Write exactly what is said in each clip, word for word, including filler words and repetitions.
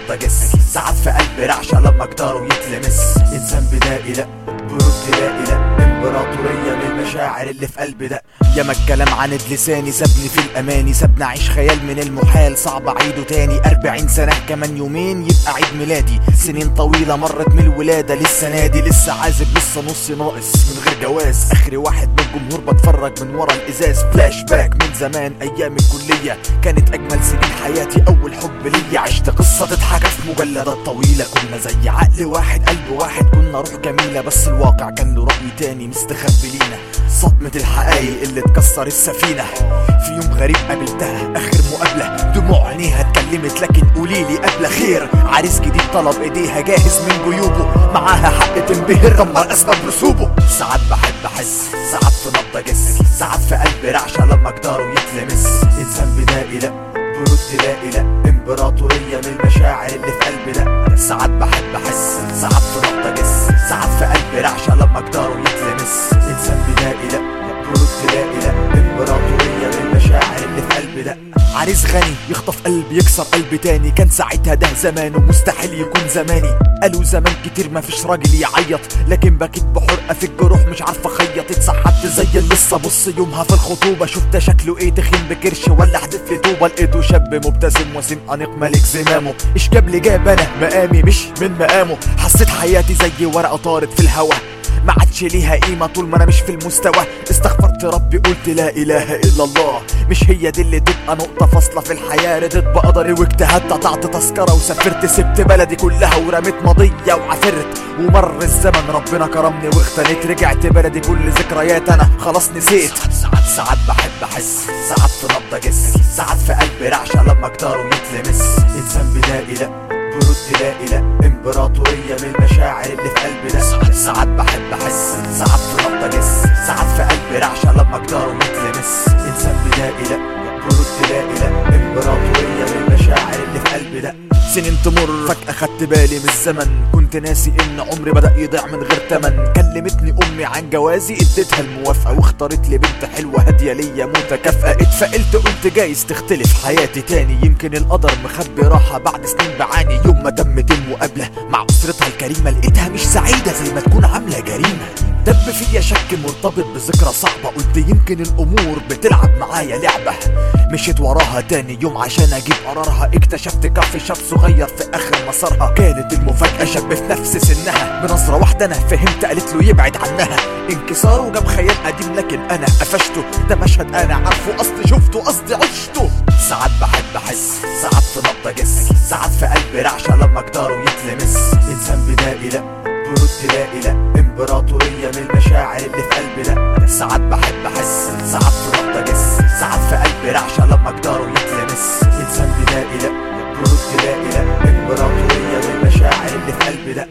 نبضة جس، ساعات في قلبي رعشة لما جداره يتلمس. انسان بدائي لا برد تلاقي لا، امبراطورية من المشاعر اللي في قلبي ده. ياما الكلام عند لساني سابني في الاماني، سابني اعيش خيال من المحال صعب اعيده تاني. اربعين سنة كمان يومين يبقى عيد ميلادي، سنين طويلة مرت من الولادة لسه نادي. لسه عازب لسه نصي ناقص من غير جواز، اخري واحد من الجمهور بتفرج من ورا الازاز. فلاش باك من زمان ايام الكلية، كانت اجمل سنين حياتي اول حب ليا. عشت قصة تتحكى في مجلدات طويلة، كنا زي عقل واحد قلب واحد، كنا روح جميلة بس الواقع كان له رأي تاني مستخبي لينا. صدمة الحقايق اللي تكسر السفينة، في يوم غريب قابلتها اخر مقابلة، دموع عينيها اتكلمت لكن قوليلي قبل خير. عريس جديد طلب ايديها جاهز من جيوبه، معاها حق تنبهر غمر اسباب رسوبه. ساعات بحب احس، ساعات في نبضة جس، ساعات في قلبي رعشة لما جداره يتلمس. انسان بدائي لا برد تلاقي لا، امبراطورية من المشاعر اللي في قلبي ده. ساعات بحب احس، ساعات في نبضة جس، ساعات في قلبي رعشة لما جداره يتلمس. انسان بدائي لا برد تلاقي لا، امبراطورية من المشاعر اللي في قلبي ده. عريس غني يخطف قلبي يكسر قلبي تاني، كان ساعتها ده زمانه مستحيل يكون زماني. قالوا زمان كتير مفيش راجل يعيط، لكن بكيت بحرقة في الجروح مش عارفة اخيط. اتسحبت زي اللصة بص يومها في الخطوبة، شفت شكله ايه تخين بكرش ولا حدف لي طوبة. لقيته شاب مبتسم وسيم انيق ملك زمامه، ايش جاب لي جاب انا مقامي مش من مقامه. حسيت حياتي زي ورقة طارت في الهوا، ما عادش ليها قيمة طول ما انا مش في المستوى. استغفرت ربي قلت لا اله الا الله، مش هي دي اللي تبقى نقطة فاصلة في الحياة. رضيت بقدري واجتهدت قطعت تذكرة وسافرت، سبت بلدي كلها ورميت ماضية وعافرت. ومر الزمن ربنا كرمني واختنيت، رجعت بلدي كل ذكريات انا خلاص نسيت. ساعات ساعات بحب احس، ساعات في نبضة جس، ساعات في قلبي رعشة لما جداره يتلمس. انسان بدائي لا برد تلاقي لا، امبراطورية من المشاعر اللي في قلبي ده. ساعات بحب احس، ساعات في نبضة جس، ساعات في قلبي رعشة لما جداره يتلمس. انسان بدائي لا برد تلاقي لا، امبراطورية من المشاعر اللي في قلبي ده. سنين تمر فجأة خدت بالي من الزمن، كنت ناسي ان عمري بدأ يضيع من غير تمن. كلمتني امي عن جوازي اديتها الموافقة، واختارت لي بنت حلوة هادية ليا متكافئة. اتفائلت قلت جايز تختلف حياتي تاني، يمكن القدر مخبي راحة بعد سنين بعاني. يوم ما تمت المقابلة مع اسرتها الكريمة، لقيتها مش سعيدة زي ما تكون عاملة جريمة. دب فيا شك مرتبط بذكرى صعبة، قلت يمكن الامور بتلعب معايا لعبة. مشيت وراها تاني يوم عشان اجيب قرارها، اكتشفت كافي شاب صغير في اخر مسارها. كانت المفاجأة شاب في نفس سنها، بنظرة واحدة انا فهمت قالت له يبعد عنها. انكساره جاب خيال قديم لكن انا قفشته، ده مشهد انا عارفه قصدي شفته قصدي عشته. ساعات بحب احس، ساعات في نبضة جس، ساعات في قلبي رعشة لما جداره يتلمس. انسان بدائي لا برد تلاقي لا، امبراطورية من المشاعر اللي في قلبي ده. ساعات بحب احس، ساعات في نبضة جس، ساعات في قلبي رعشة لما جداره يتلمس. انسان بدائي لا برد تلاقي لا، امبراطورية من المشاعر اللي في قلبي ده.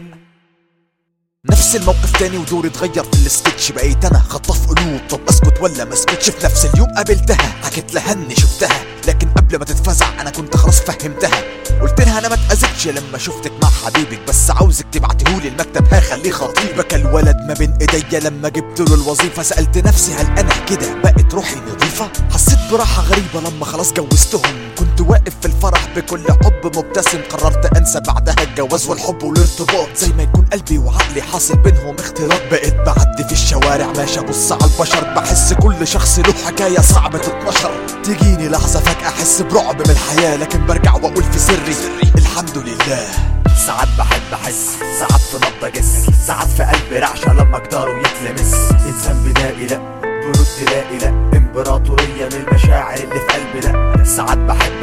نفس الموقف تاني ودوري اتغير في السكتش، بقيت انا خطاف قلوب طب اسكت ولا ما اسكتش. في نفس اليوم قابلتها حكيت لها اني شفتها، لكن قبل ما تتفزع انا كنت خلاص فهمتها. قلت لها انا ما اتأذيتش لما شفتك مع حبيبك، بس عاوزك تبعتهولي المكتب هخليه خطيبك. الولد ما بين ايديا لما جبت له الوظيفة، سألت نفسي هل انا كده بقت روحي نظيفة؟ حسيت براحة غريبة لما خلاص جوزتهم، كنت واقف في الفرح بكل حب مبتسم. قررت انسى بعدها الجواز والحب والارتباط، زي ما يكون قلبي وعقلي حاصل بينهم اختلاط. بقيت بعدي في الشوارع ماشي ابص على البشر، بحس كل شخص له حكاية صعبة تتنشر. تجيني لحظة فجأة احس برعب من الحياة، لكن برجع واقول في سري الحمد لله. ساعات بحب احس، ساعات في نبضة جس، ساعات في قلبي رعشة لما جداره يتلمس. انسان بدائي لا برد تلاقي لا، امبراطورية من المشاعر اللي في قلبي ده. ساعات بحب